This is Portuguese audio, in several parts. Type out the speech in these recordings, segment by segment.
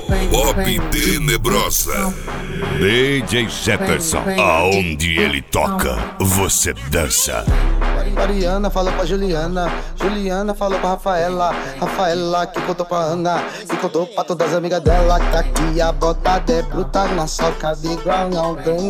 Pop Tenebrosa. DJ Jefferson, aonde ele toca, você dança. Mariana falou pra Juliana, Juliana falou pra Rafaela, Rafaela que contou pra Ana, que contou pra todas as amigas dela, que aqui a botada é bruta, na soca de igual não tem.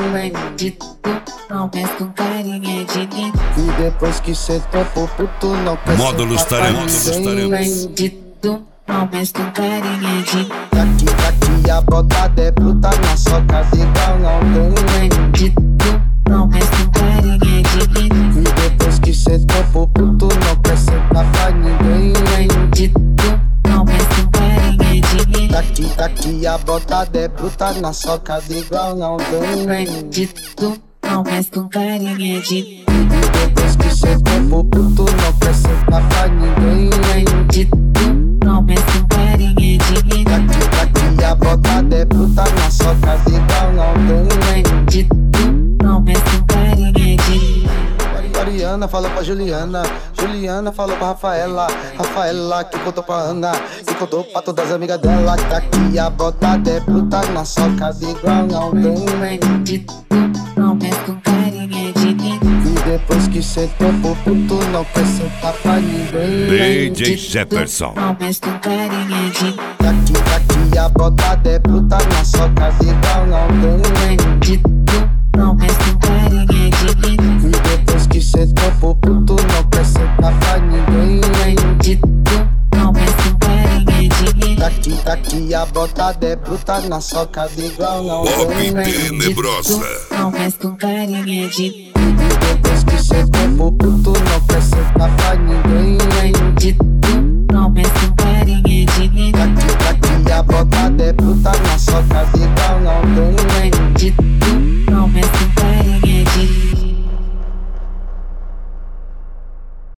Não mexe com carinha de ninguém. E depois que sentou pro puto não quer Módulos taremos. Bandido, não mexe com carinha de ninguém. Aqui a botada é bruta, na soca de igual não tem. Bandido, não mexe com carinha de ninguém. E depois que sentou pro puto não quer sentar pra ninguém. Bandido, não mexe com carinha de ninguém. Daqui a botada é bruta, na soca de igual não tem. Bandido, não mexe com carinha de ninguém. E depois que sentou pro puto não quer sentar pra ninguém. Bandido, não mexe com carinha de ninguém. Daqui a botada é bruta, na soca de igual não tem. Bandido, não mexe com carinha de ninguém. Mariana falou pra Juliana, Juliana falou pra Rafaela, Rafaela que contou pra Ana, que contou pra todas as amigas dela, que aqui a botada é bruta, na soca de igual não tem. Bandido, não mexe com carinha de ninguém. E depois que sentou pro puto não quer sentar pra ninguém. DJ Jefferson. Não mexe com carinha de ninguém. Daqui a botada é bruta, na soca de igual não tem. Bandido, não mexe com carinha de ninguém. E depois que sentou pro puto não quer sentar pra ninguém. Bandido, não mexe com carinha de ninguém. Daqui a botada é bruta, na soca de igual não Pop tem. Tenebrosa. Não mexe com carinha de ninguém. E depois que sentou pro puto não quer sentar pra ninguém. Bandido, não mexe com carinha de ninguém. Daqui a botada é bruta, na soca